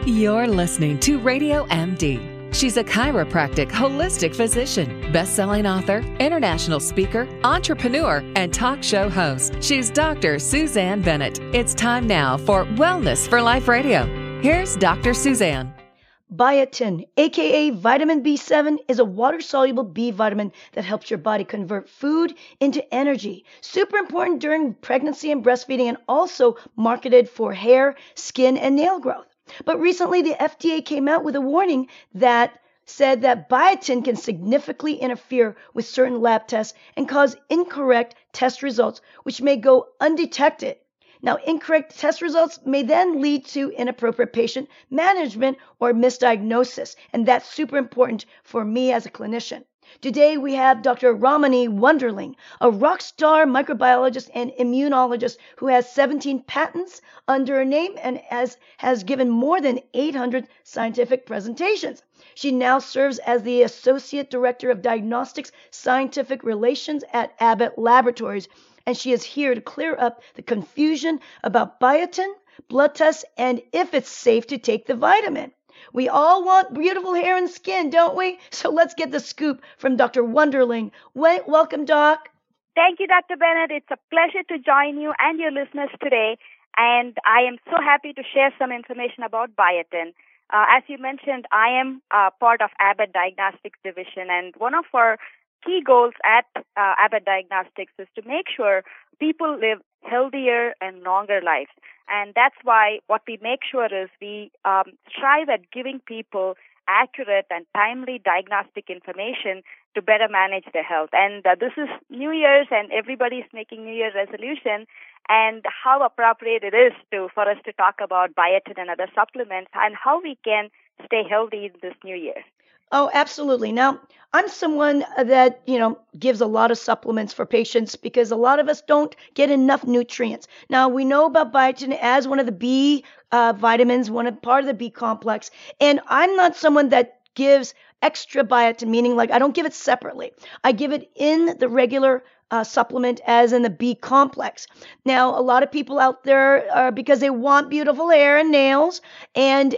You're listening to Radio MD. She's a chiropractic holistic physician, best-selling author, international speaker, entrepreneur, and talk show host. She's Dr. Suzanne Bennett. It's time now for Wellness for Life Radio. Here's Dr. Suzanne. Biotin, aka vitamin B7, is a water-soluble B vitamin that helps your body convert food into energy. Super important during pregnancy and breastfeeding, and also marketed for hair, skin, and nail growth. But recently, the FDA came out with a warning that said that biotin can significantly interfere with certain lab tests and cause incorrect test results, which may go undetected. Now, incorrect test results may then lead to inappropriate patient management or misdiagnosis, and that's super important for me as a clinician. Today, we have Dr. Ramani Wonderling, a rock star microbiologist and immunologist who has 17 patents under her name and has given more than 800 scientific presentations. She now serves as the Associate Director of Diagnostics Scientific Relations at Abbott Laboratories, and she is here to clear up the confusion about biotin, blood tests, and if it's safe to take the vitamin. We all want beautiful hair and skin, don't we? So let's get the scoop from Dr. Wonderling. Welcome, Doc. Thank you, Dr. Bennett. It's a pleasure to join you and your listeners today. And I am so happy to share some information about biotin. As you mentioned, I am part of Abbott Diagnostics Division, and one of our key goals at Abbott Diagnostics is to make sure people live healthier and longer lives. And that's why what we make sure is we strive at giving people accurate and timely diagnostic information to better manage their health. And this is New Year's, and everybody's making New Year's resolution, and how appropriate it is for us to talk about biotin and other supplements and how we can stay healthy in this new year. Oh, absolutely. Now, I'm someone that, gives a lot of supplements for patients because a lot of us don't get enough nutrients. Now, we know about biotin as one of the B vitamins, part of the B complex. And I'm not someone that gives extra biotin, meaning like I don't give it separately. I give it in the regular supplement as in the B complex. Now, a lot of people out there are, because they want beautiful hair and nails, and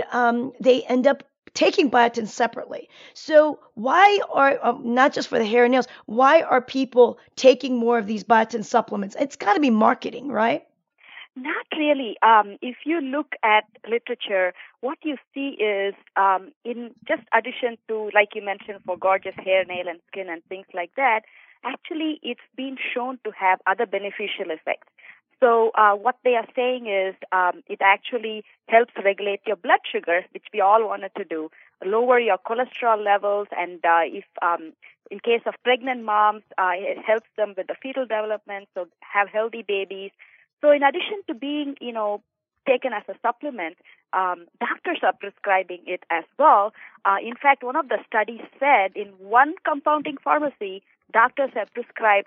they end up taking biotin separately. So why are, not just for the hair and nails, why are people taking more of these biotin supplements? It's got to be marketing, right? Not really. If you look at literature, what you see is in just addition to, like you mentioned, for gorgeous hair, nail, and skin and things like that, actually it's been shown to have other beneficial effects. So what they are saying is it actually helps regulate your blood sugar, which we all wanted to do, lower your cholesterol levels, and if in case of pregnant moms, it helps them with the fetal development, so have healthy babies. So in addition to being, taken as a supplement, doctors are prescribing it as well. In fact, one of the studies said in one compounding pharmacy, doctors have prescribed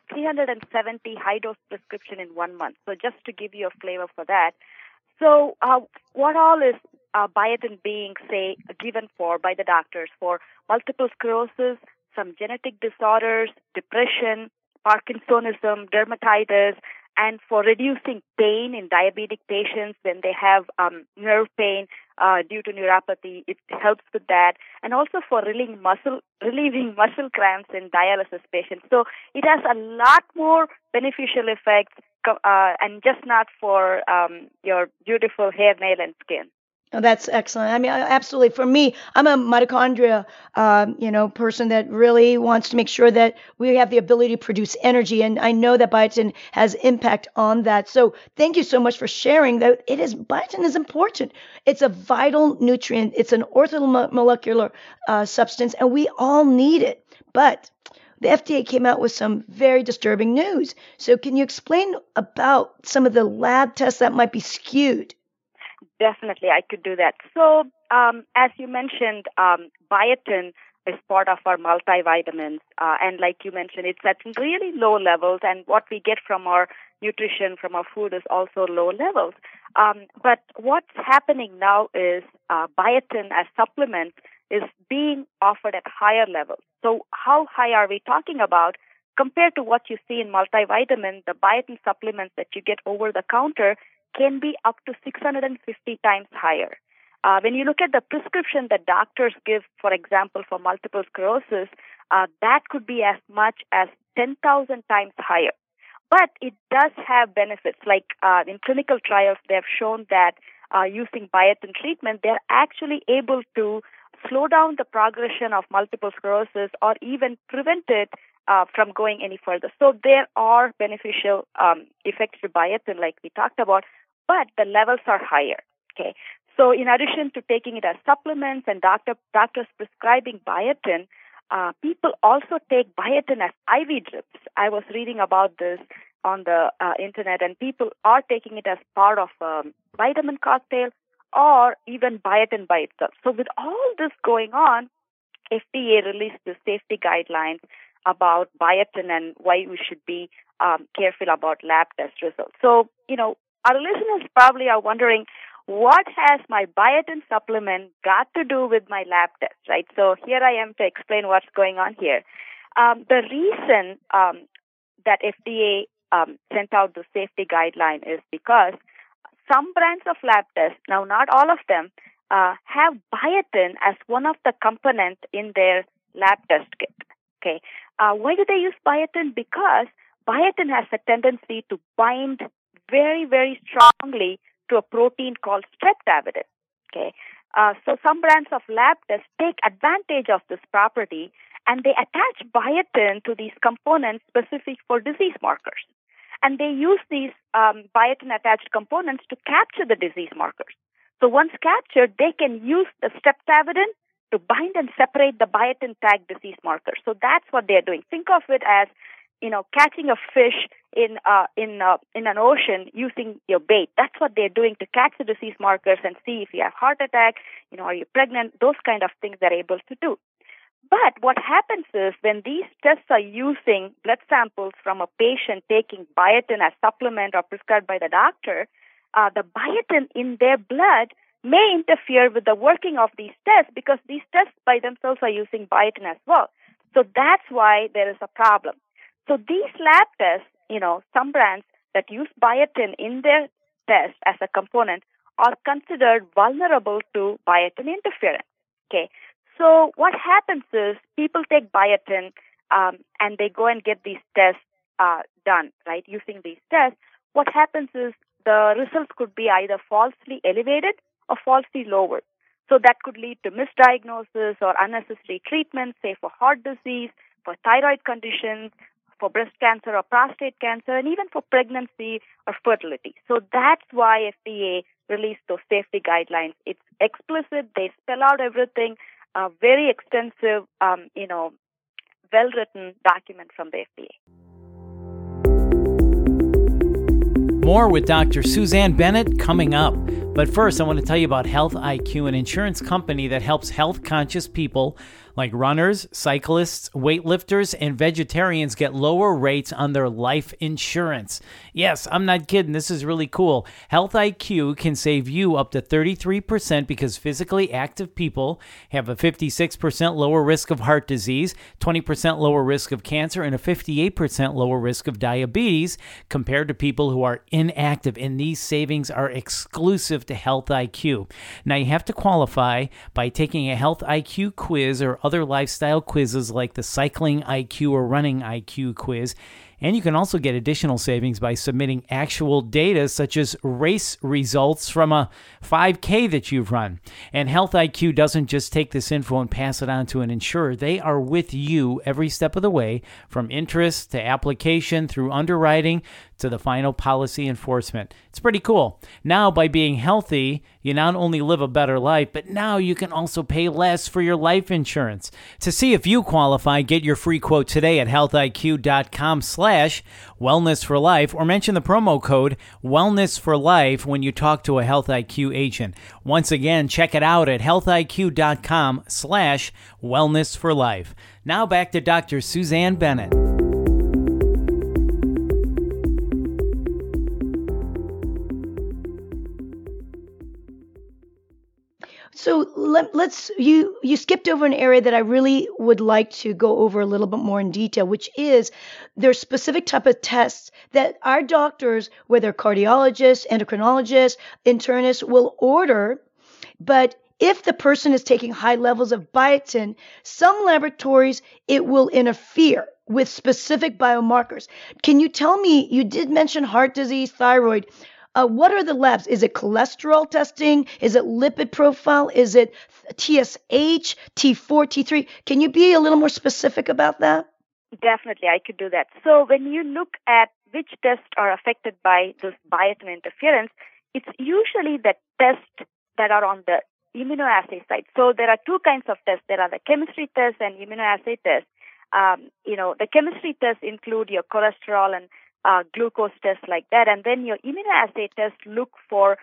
370 high-dose prescription in 1 month. So just to give you a flavor for that. So what all is biotin being, given for by the doctors for multiple sclerosis, some genetic disorders, depression, Parkinsonism, dermatitis, and for reducing pain in diabetic patients when they have nerve pain due to neuropathy. It helps with that. And also for relieving muscle cramps in dialysis patients. So it has a lot more beneficial effects and just not for your beautiful hair, nail, and skin. Oh, that's excellent. I mean, absolutely. For me, I'm a mitochondria, person that really wants to make sure that we have the ability to produce energy. And I know that biotin has impact on that. So thank you so much for sharing that. Biotin is important. It's a vital nutrient. It's an orthomolecular substance, and we all need it. But the FDA came out with some very disturbing news. So can you explain about some of the lab tests that might be skewed? Definitely, I could do that. So, as you mentioned, biotin is part of our multivitamins. And like you mentioned, it's at really low levels. And what we get from our nutrition, from our food, is also low levels. But what's happening now is biotin as supplement is being offered at higher levels. So how high are we talking about? Compared to what you see in multivitamin, the biotin supplements that you get over the counter can be up to 650 times higher. when you look at the prescription that doctors give, for example, for multiple sclerosis, that could be as much as 10,000 times higher. But it does have benefits. Like in clinical trials, they have shown that using biotin treatment, they're actually able to slow down the progression of multiple sclerosis or even prevent it from going any further. So there are beneficial effects to biotin, like we talked about, but the levels are higher. Okay. So in addition to taking it as supplements and doctors prescribing biotin, people also take biotin as IV drips. I was reading about this on the internet, and people are taking it as part of a vitamin cocktail or even biotin by itself. So with all this going on, FDA released the safety guidelines about biotin and why we should be careful about lab test results. So, our listeners probably are wondering, what has my biotin supplement got to do with my lab test, right? So here I am to explain what's going on here. The reason that FDA sent out the safety guideline is because some brands of lab tests, now not all of them, have biotin as one of the components in their lab test kit. Okay, why do they use biotin? Because biotin has a tendency to bind very, very strongly to a protein called streptavidin. Okay, so some brands of lab tests take advantage of this property and they attach biotin to these components specific for disease markers. And they use these biotin-attached components to capture the disease markers. So once captured, they can use the streptavidin to bind and separate the biotin-tagged disease markers. So that's what they're doing. Think of it as, catching a fish in an ocean using your bait. That's what they're doing to catch the disease markers and see if you have heart attack, are you pregnant, those kind of things they're able to do. But what happens is when these tests are using blood samples from a patient taking biotin as supplement or prescribed by the doctor, the biotin in their blood may interfere with the working of these tests because these tests by themselves are using biotin as well. So that's why there is a problem. So these lab tests, some brands that use biotin in their test as a component are considered vulnerable to biotin interference. Okay. So what happens is people take biotin and they go and get these tests done, right, using these tests. What happens is the results could be either falsely elevated or falsely lowered. So that could lead to misdiagnosis or unnecessary treatment, say for heart disease, for thyroid conditions, for breast cancer or prostate cancer, and even for pregnancy or fertility. So that's why FDA released those safety guidelines. It's explicit. They spell out everything. A very extensive, well-written document from the FDA. More with Dr. Suzanne Bennett coming up. But first, I want to tell you about Health IQ, an insurance company that helps health-conscious people like runners, cyclists, weightlifters, and vegetarians get lower rates on their life insurance. Yes, I'm not kidding. This is really cool. Health IQ can save you up to 33% because physically active people have a 56% lower risk of heart disease, 20% lower risk of cancer, and a 58% lower risk of diabetes compared to people who are inactive. And these savings are exclusive to Health IQ. Now, you have to qualify by taking a Health IQ quiz or other lifestyle quizzes like the Cycling IQ or Running IQ quiz. And you can also get additional savings by submitting actual data such as race results from a 5K that you've run. And Health IQ doesn't just take this info and pass it on to an insurer. They are with you every step of the way, from interest to application through underwriting to the final policy enforcement. It's pretty cool. Now, by being healthy, you not only live a better life, but now you can also pay less for your life insurance. To see if you qualify, get your free quote today at healthiq.com/wellness for life or mention the promo code wellness for life when you talk to a Health IQ agent. Once again, check it out at healthiq.com/wellness for life. Now back to Dr. Suzanne Bennett. So you skipped over an area that I really would like to go over a little bit more in detail, which is there's specific type of tests that our doctors, whether cardiologists, endocrinologists, internists, will order But if the person is taking high levels of biotin, some laboratories, it will interfere with specific biomarkers. Can you tell me, you did mention heart disease, thyroid. What are the labs? Is it cholesterol testing? Is it lipid profile? Is it TSH, T4, T3? Can you be a little more specific about that? Definitely, I could do that. So when you look at which tests are affected by this biotin interference, it's usually the tests that are on the immunoassay side. So there are two kinds of tests. There are the chemistry tests and immunoassay tests. The chemistry tests include your cholesterol and glucose tests like that. And then your immunoassay tests look for,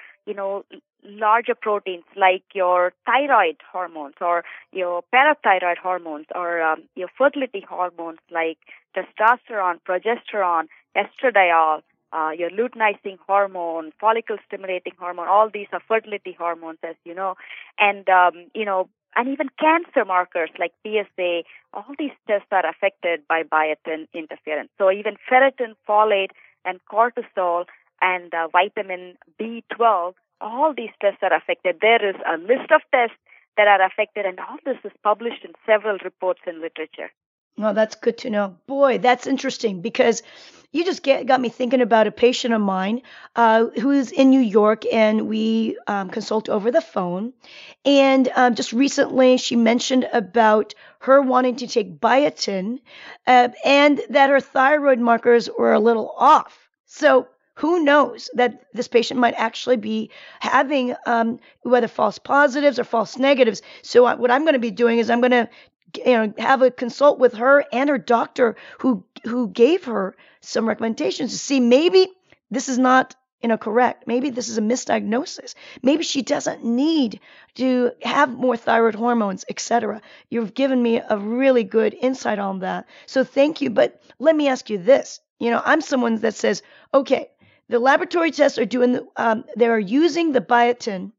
larger proteins like your thyroid hormones or your parathyroid hormones or your fertility hormones like testosterone, progesterone, estradiol, your luteinizing hormone, follicle stimulating hormone. All these are fertility hormones, as you know. And, and even cancer markers like PSA, all these tests are affected by biotin interference. So even ferritin, folate, and cortisol and vitamin B12, all these tests are affected. There is a list of tests that are affected, and all this is published in several reports in literature. Well, that's good to know. Boy, that's interesting because you just got me thinking about a patient of mine who's in New York, and we consult over the phone. And just recently, she mentioned about her wanting to take biotin and that her thyroid markers were a little off. So who knows that this patient might actually be having whether false positives or false negatives. So what I'm going to be doing is I'm going to have a consult with her and her doctor who gave her some recommendations to see maybe this is not correct. Maybe this is a misdiagnosis. Maybe she doesn't need to have more thyroid hormones, etc. You've given me a really good insight on that. So thank you. But let me ask you this. I'm someone that says, okay, the laboratory tests are doing, they are using the biotin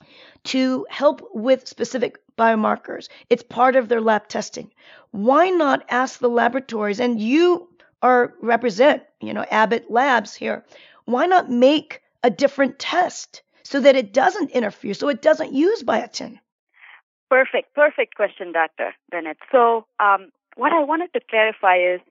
to help with specific biomarkers. It's part of their lab testing. Why not ask the laboratories, and you represent, Abbott Labs here, why not make a different test so that it doesn't interfere, so it doesn't use biotin? Perfect question, Dr. Bennett. So what I wanted to clarify is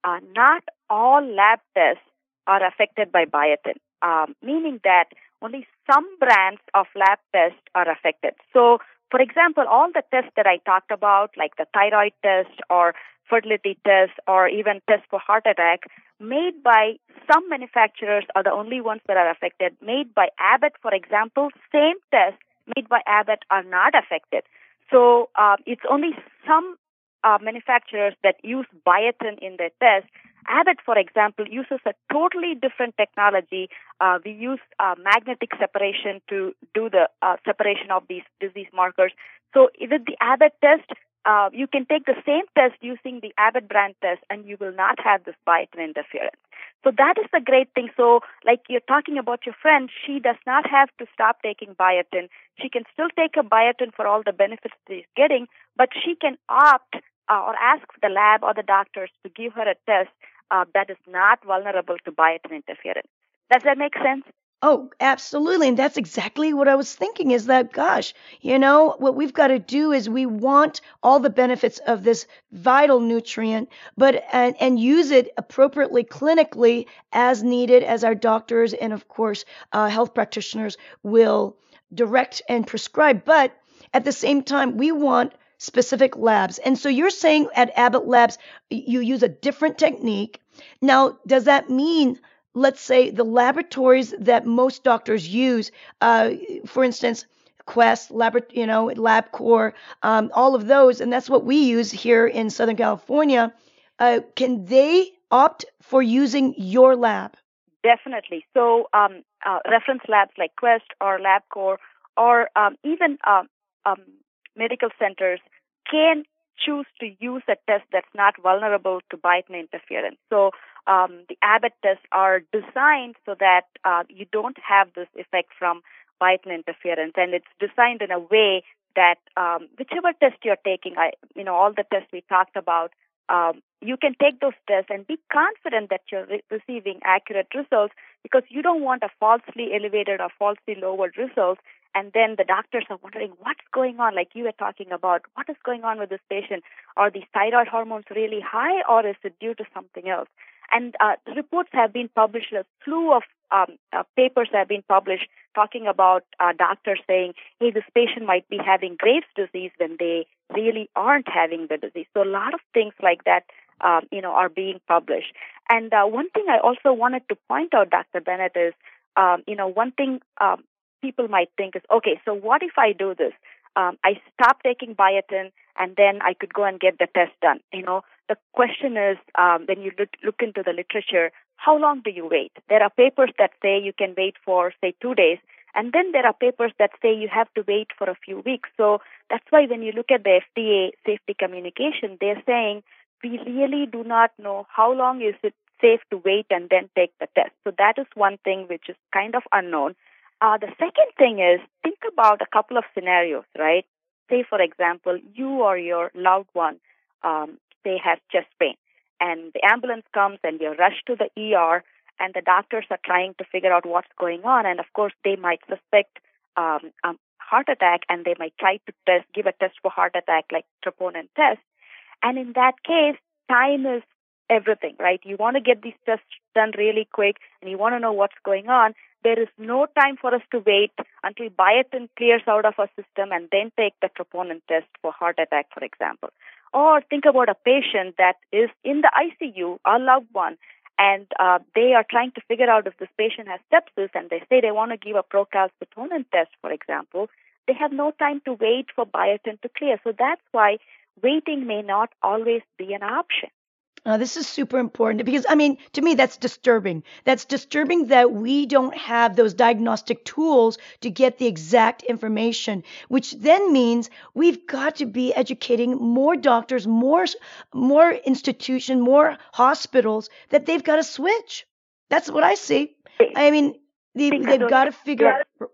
not all lab tests are affected by biotin, meaning that only some brands of lab tests are affected. So, for example, all the tests that I talked about, like the thyroid test or fertility test or even tests for heart attack, made by some manufacturers are the only ones that are affected. Made by Abbott, for example, same tests made by Abbott are not affected. So it's only some manufacturers that use biotin in their tests. Abbott, for example, uses a totally different technology. We use magnetic separation to do the separation of these disease markers. So with the Abbott test, you can take the same test using the Abbott brand test, and you will not have this biotin interference. So that is the great thing. So like you're talking about your friend, she does not have to stop taking biotin. She can still take a biotin for all the benefits she's getting, but she can opt or ask the lab or the doctors to give her a test that is not vulnerable to biotin interference. Does that make sense? Oh, absolutely. And that's exactly what I was thinking is that, gosh, what we've got to do is we want all the benefits of this vital nutrient, but and use it appropriately clinically as needed, as our doctors and, of course, health practitioners will direct and prescribe. But at the same time, we want specific labs. And so you're saying at Abbott Labs, you use a different technique. Now, does that mean, let's say, the laboratories that most doctors use, for instance, Quest, LabCorp, all of those, and that's what we use here in Southern California, can they opt for using your lab? Definitely. So reference labs like Quest or LabCorp or even medical centers can choose to use a test that's not vulnerable to biotin interference. So the Abbott tests are designed so that you don't have this effect from biotin interference, and it's designed in a way that whichever test you're taking, all the tests we talked about, you can take those tests and be confident that you're receiving accurate results because you don't want a falsely elevated or falsely lowered results. and then the doctors are wondering what's going on, like you were talking about, what is going on with this patient? Are these thyroid hormones really high, or is it due to something else? And reports have been published, a slew of papers have been published talking about doctors saying, hey, this patient might be having Graves' disease when they really aren't having the disease. So a lot of things like that, are being published. And one thing I also wanted to point out, Dr. Bennett, is, one thing people might think is, okay, so what if I do this? I stop taking biotin, and then I could go and get the test done. The question is, when you look into the literature, how long do you wait? There are papers that say you can wait for, say, 2 days, and then there are papers that say you have to wait for a few weeks. So that's why when you look at the FDA safety communication, they're saying we really do not know how long is it safe to wait and then take the test. So that is one thing which is kind of unknown. The second thing is, think about a couple of scenarios, right? Say, for example, you or your loved one, say, has chest pain, and the ambulance comes and you're rushed to the ER, and the doctors are trying to figure out what's going on, and of course they might suspect heart attack, and they might try to give a test for heart attack, like troponin test. And in that case, time is everything, right? You want to get these tests done really quick, and you want to know what's going on. There is no time for us to wait until biotin clears out of our system and then take the troponin test for heart attack, for example. Or think about a patient that is in the ICU, a loved one, and they are trying to figure out if this patient has sepsis, and they say they want to give a procalcitonin test, for example. They have no time to wait for biotin to clear. So that's why waiting may not always be an option. This is super important because, to me, that's disturbing. That's disturbing that we don't have those diagnostic tools to get the exact information, which then means we've got to be educating more doctors, more institutions, more hospitals that they've got to switch. That's what I see. They've got to figure out.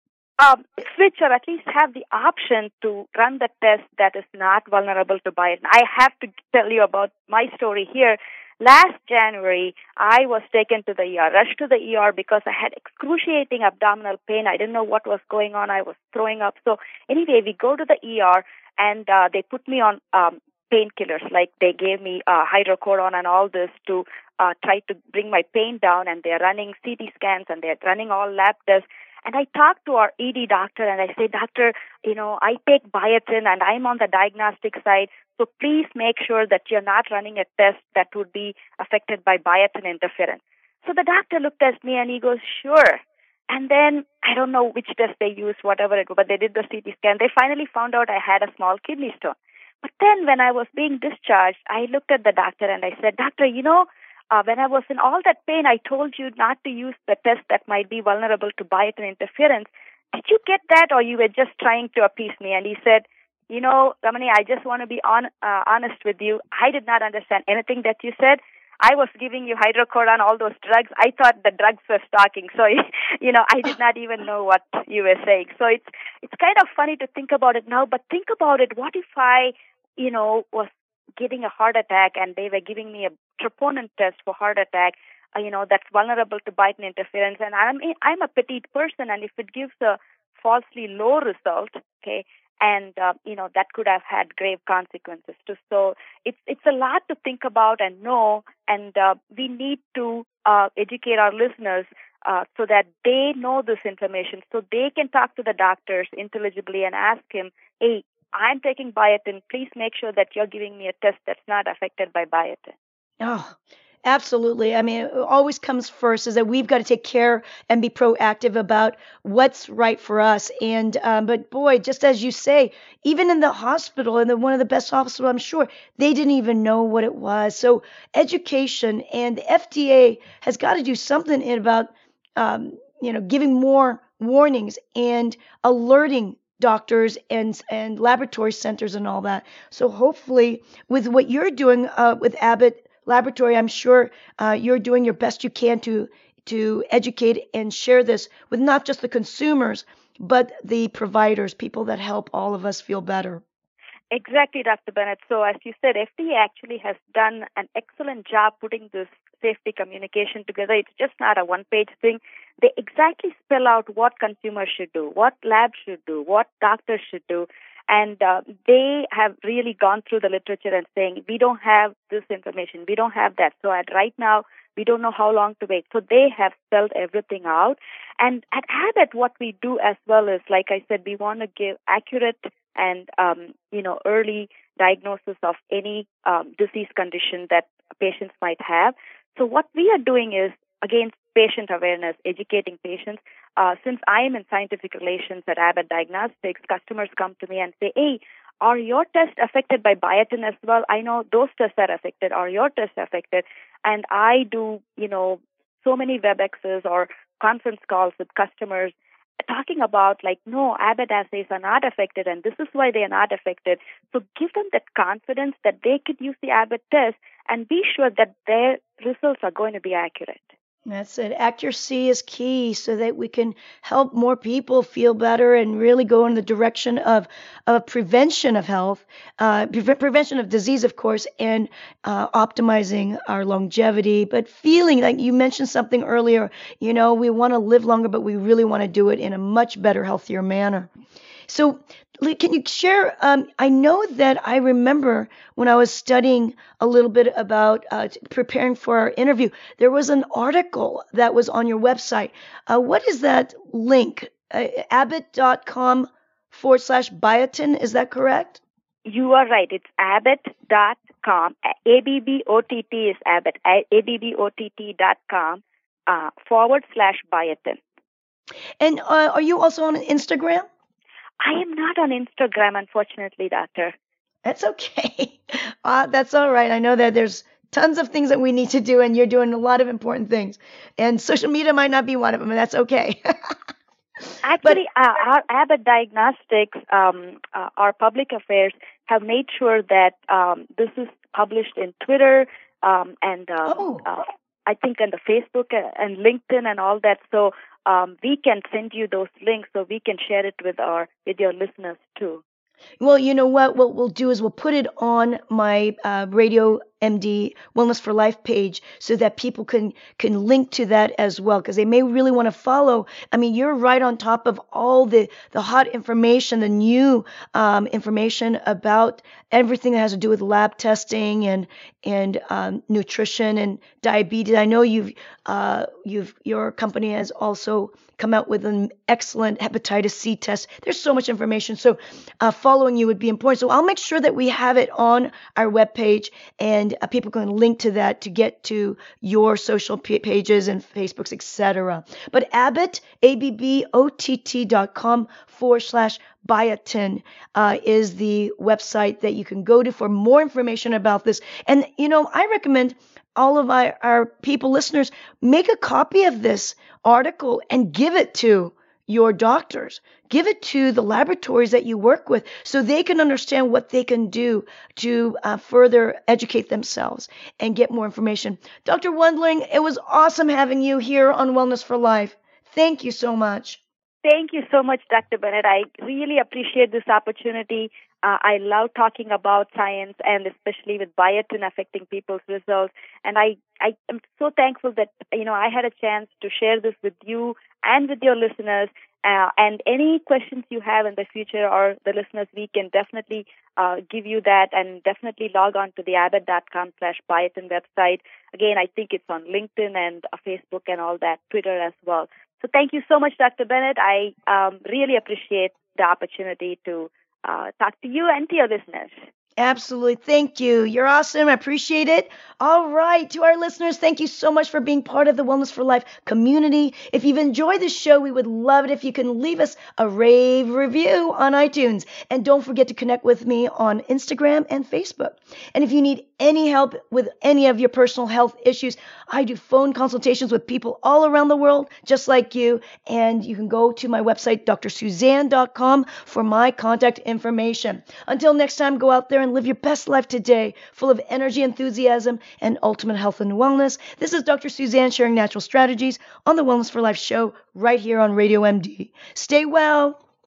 Switch, or at least have the option to run the test that is not vulnerable to biotin. I have to tell you about my story here. Last January, I was taken to the ER, rushed to the ER because I had excruciating abdominal pain. I didn't know what was going on. I was throwing up. So anyway, we go to the ER, and they put me on painkillers. Like they gave me hydrocodone and all this to try to bring my pain down, and they're running CT scans, and they're running all lab tests. And I talked to our ED doctor, and I say, Doctor, I take biotin, and I'm on the diagnostic side, so please make sure that you're not running a test that would be affected by biotin interference. So the doctor looked at me, and he goes, sure. And then I don't know which test they used, whatever it was, but they did the CT scan. They finally found out I had a small kidney stone. But then when I was being discharged, I looked at the doctor, and I said, Doctor, when I was in all that pain, I told you not to use the test that might be vulnerable to biotin interference. Did you get that, or you were just trying to appease me? And he said, Ramani, I just want to be honest with you. I did not understand anything that you said. I was giving you hydrocodone, all those drugs. I thought the drugs were talking. So, I did not even know what you were saying. So it's kind of funny to think about it now, but think about it. What if I, was getting a heart attack, and they were giving me a troponin test for heart attack, that's vulnerable to biotin interference, and I'm a petite person, and if it gives a falsely low result, okay, and that could have had grave consequences too. So it's a lot to think about and know, and we need to educate our listeners so that they know this information, so they can talk to the doctors intelligibly and ask him, hey, I'm taking biotin. Please make sure that you're giving me a test that's not affected by biotin. Oh, absolutely. It always comes first is that we've got to take care and be proactive about what's right for us. And but boy, just as you say, even in the hospital, and one of the best hospitals, I'm sure, they didn't even know what it was. So education, and the FDA has got to do something about giving more warnings and alerting doctors and laboratory centers and all that. So hopefully with what you're doing with Abbott Laboratory, I'm sure you're doing your best you can to educate and share this with not just the consumers, but the providers, people that help all of us feel better. Exactly, Dr. Bennett. So as you said, FDA actually has done an excellent job putting this safety communication together. It's just not a one-page thing. they exactly spell out what consumers should do, what labs should do, what doctors should do. And they have really gone through the literature and saying, we don't have this information, we don't have that. So right now, we don't know how long to wait. So they have spelled everything out. And at Abbott, what we do as well is, like I said, we want to give accurate and, early diagnosis of any disease condition that patients might have. So what we are doing is, again, patient awareness, educating patients. Since I am in scientific relations at Abbott Diagnostics, customers come to me and say, hey, are your tests affected by biotin as well? I know those tests are affected. Are your tests affected? And I do, so many WebExes or conference calls with customers talking about no, Abbott assays are not affected and this is why they are not affected. So give them that confidence that they could use the Abbott test and be sure that their results are going to be accurate. That's it. Accuracy is key so that we can help more people feel better and really go in the direction of prevention of health, prevention of disease, of course, and optimizing our longevity. But feeling like you mentioned something earlier, we want to live longer, but we really want to do it in a much better, healthier manner. So can you share, I know that I remember when I was studying a little bit about preparing for our interview, there was an article that was on your website. What is that link? Abbott.com/biotin, is that correct? You are right. It's Abbott.com. ABBOTT is Abbott. ABBOTT.com /biotin. And are you also on Instagram? I am not on Instagram, unfortunately, Doctor. That's okay. That's all right. I know that there's tons of things that we need to do, and you're doing a lot of important things. And social media might not be one of them, and that's okay. Actually, our Abbott Diagnostics, our public affairs, have made sure that this is published in Twitter and I think on the Facebook and LinkedIn and all that. So we can send you those links so we can share it with your listeners too. Well, you know what we'll do is we'll put it on my Radio MD Wellness for Life page so that people can link to that as well, because they may really want to follow. I mean, you're right on top of all the hot information, the new information about everything that has to do with lab testing and nutrition and diabetes. I know your company has also come out with an excellent hepatitis C test. There's so much information. So following you would be important. So I'll make sure that we have it on our webpage, and people can link to that to get to your social pages and Facebooks, etc. But Abbott, ABBOTT.com /biotin is the website that you can go to for more information about this. And, I recommend all of our people, listeners, make a copy of this article and give it to your doctors. Give it to the laboratories that you work with so they can understand what they can do to further educate themselves and get more information. Dr. Wendling, it was awesome having you here on Wellness for Life. Thank you so much. Thank you so much, Dr. Bennett. I really appreciate this opportunity. I love talking about science and especially with biotin affecting people's results. And I am so thankful that, I had a chance to share this with you and with your listeners. And any questions you have in the future or the listeners, we can definitely give you that, and definitely log on to the Abbott.com /biotin website. Again, I think it's on LinkedIn and Facebook and all that, Twitter as well. So thank you so much, Dr. Bennett. I really appreciate the opportunity to talk to you and to your listeners. Absolutely. Thank you. You're awesome. I appreciate it. All right. To our listeners, thank you so much for being part of the Wellness for Life community. If you've enjoyed the show, we would love it if you can leave us a rave review on iTunes. And don't forget to connect with me on Instagram and Facebook. And if you need any help with any of your personal health issues, I do phone consultations with people all around the world, just like you. And you can go to my website, drsuzanne.com, for my contact information. Until next time, go out there and live your best life today, full of energy, enthusiasm, and ultimate health and wellness. This is Dr. Suzanne sharing natural strategies on the Wellness for Life show right here on Radio MD. Stay well.